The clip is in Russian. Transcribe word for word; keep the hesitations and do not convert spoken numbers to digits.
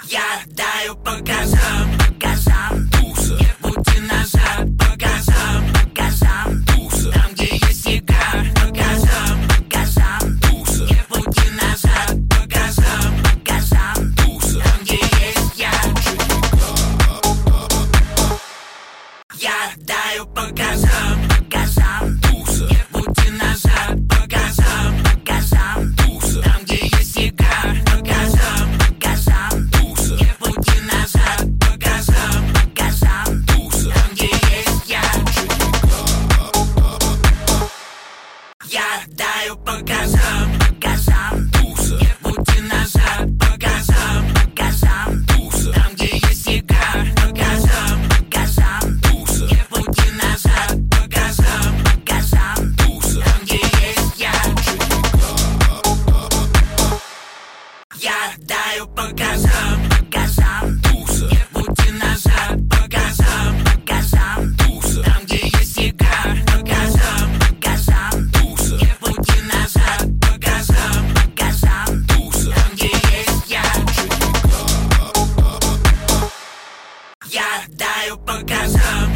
Я даю по газам, по газам, туса. Не пути назад, по газам, по газам, туса. Там, где есть игра, по газам, по газам, туса. Не пути назад, по газам, по газам, туса. Там, где есть я. Я даю по газам, по газам, туса. Не пути назад, по газам, по газам, туса. Там, где есть игра, по газам, по газам, туса. Не пути назад, по газам, по газам, туса. Там, где есть я. Я даю по газам, по газам, туса. Не пути назад, по газам, по газам, туса. Там, где есть игра, по газам, по газам, туса. Не пути назад, по газам, по газам, туса. Там, где есть я. Я даю по газам, по газам, туса. Не пути назад, по газам, по газам, туса. Там, где есть игра, по газам, по газам, туса. Не пути назад, по газам, по газам, туса. Там, где есть я. Я даю по газам.